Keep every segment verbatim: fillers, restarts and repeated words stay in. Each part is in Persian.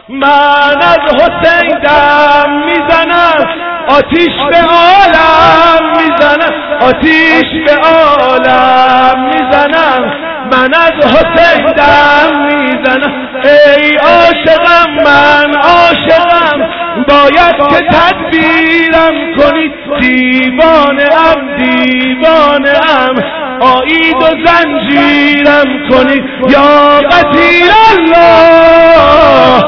من از حسین دم میزنم، آتیش به عالم میزنم، آتیش به عالم میزنم. من از حسین دم میزنم. ای عاشقم من عاشقم، باید که تدبیرم کنی. دیوانه ام دیوانه ام، آیید و زنجیرم کنی. یا قتیل الله،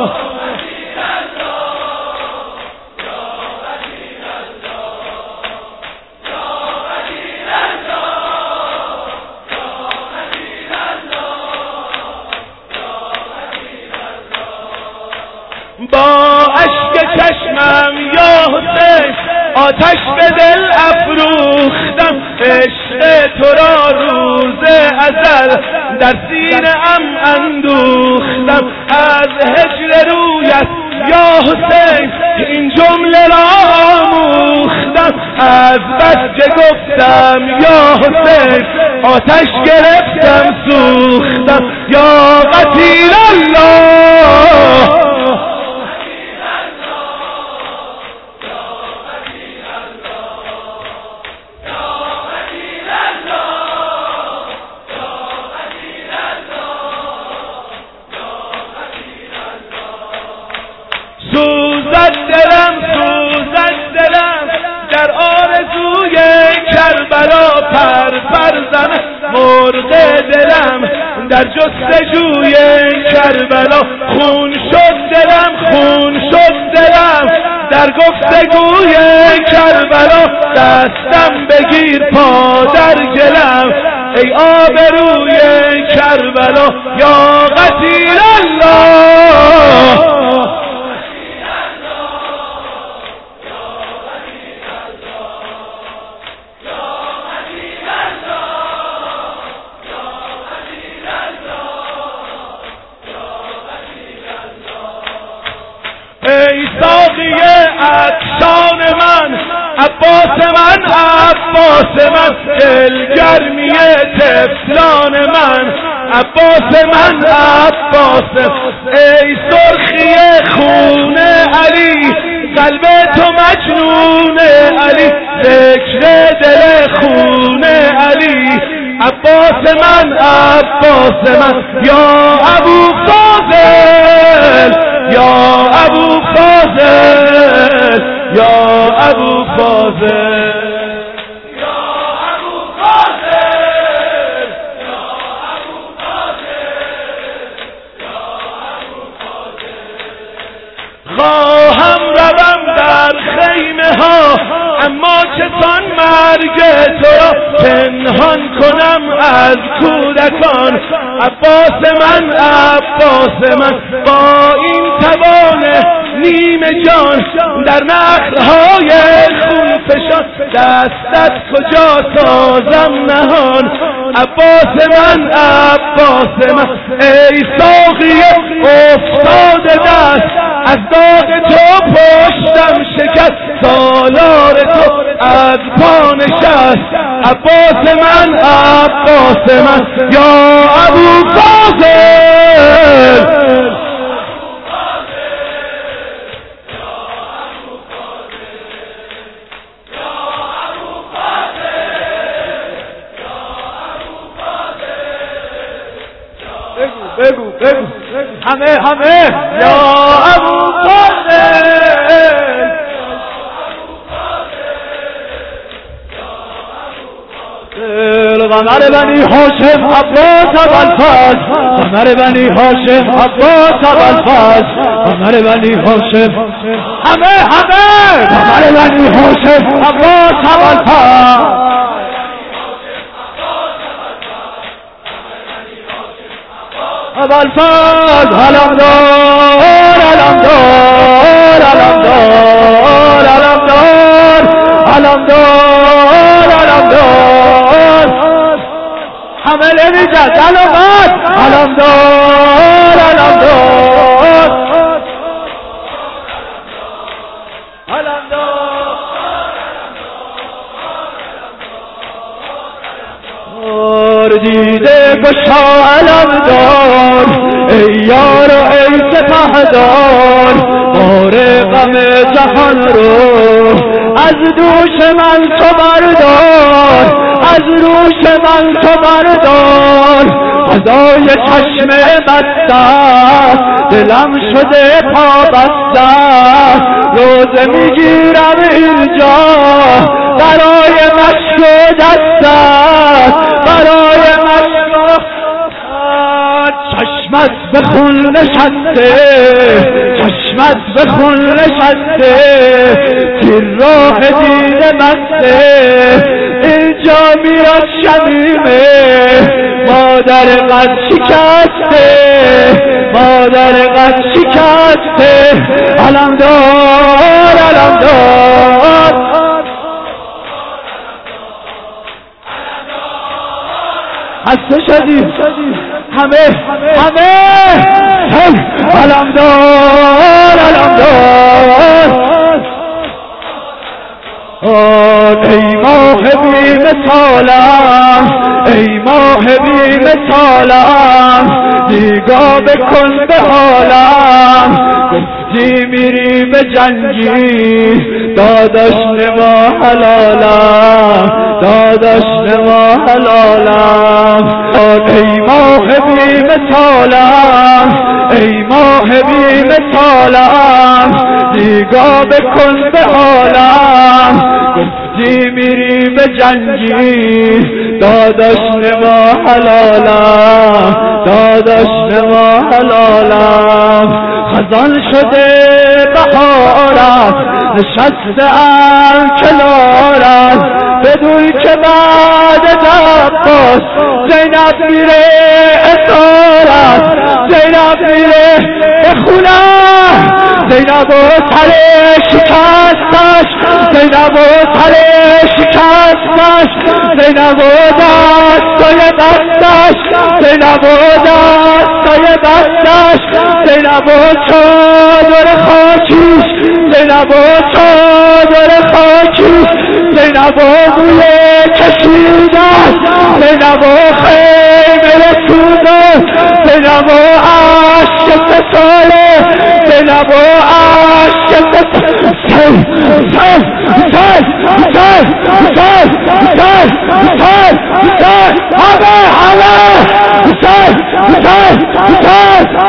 با اشک چشمم یا حسین آتش به دل افروختم. عشق تو را روز ازل در سینه ام اندوختم. از هجر رویت یا حسین این جمله را آموختم. از بس که گفتم یا حسین آتش گرفتم سوختم. یا قتیل الله، سوزد دلم سوزد دلم در آرزوی کربلا. پر پر زنم مرغ دلم در جستجوی کربلا. خون شد دلم خون شد دلم در گفتگوی کربلا. دستم بگیر پا در گلم ای آبروی کربلا. یا قتیل الله، ای ساقی عطشان من عباس من عباس من. دلگرمی طفلان من عباس من عباس. ای سرخی خون علی قلب تو مجنون علی. ذکر دل خون علی عباس من عباس من. یا ابو فاضل یا ابو فاضل یا ابو فاضل یا ابو فاضل یا ابو فاضل یا ابو فاضل. خواهم روم در خیمه ها اما چسان مرگ تو را پنهان کنم از کودکان. عباس من عباس من با این توان نیمه جان در نخلهای خون فشان. دستت کجا سازم نهان عباس من عباس من. ای ساقی افتاده دست از داغ تو پشتم شکست. سالار تو از پا نشست عباس من عباس من. یا ابو فاضل بگو بگو همه همه یا ابو فاضل قمر بنی هاشم عباس ابوالفضل. قمر بنی هاشم عباس ابوالفضل. قمر بنی هاشم همه همه قمر بنی هاشم عباس ابوالفضل. ابوالفضل علمدار علمدار علمدار علمدار علمدار علمدار. همه نمیزد علامت علمدار علمدار علمدار. دیده گشا علمدار ای یار و ای سپهدار. جهان رو از دوش من تو بردار، از روش من تو بردار. فدای چشم بسته دلم شده پا بسته، روزه میگیرم اینجا برای مشک و دسته، برای مشک و چشمت به خون نشسته، چشمت به خون نشسته، تیر راه دیده بسته. اینجا میاد شمیمه مادر قد شکسته، مادر قد شکسته. علم دار علم دار حسه شدید همه همه علم دار علم دار. ای ماه بی مثالم، ای ماه بی مثالم، نگاه بکن به حالم. گفتی میری به جنگی داداش نما حلالم، داداش نما حلالم. ای ماه بی مثالم، ای ماه بی مثالم، نگاه بکن به حالم. گفتی میری به جنگی داداش نما حلالم، داداش نما حلالم. خزان شده بهارت نشسته‌ام کنارت، بدون که بعد عباس زینب میره اسارت، زینب میره به خونه، زینب و سر شکستش، زینب و سر شکستش، زینب و دستای بستش، زینب و دستای بستش، زینب و چادر خاکیش، زینب و چادر خاکیش، زینب و بوی کشیدش، زینب و خیمه رسوده، زینب و عشق سساله، زینب و عشق سساله. سل سل سل سل سل سل سل سل همه همه سل سل سل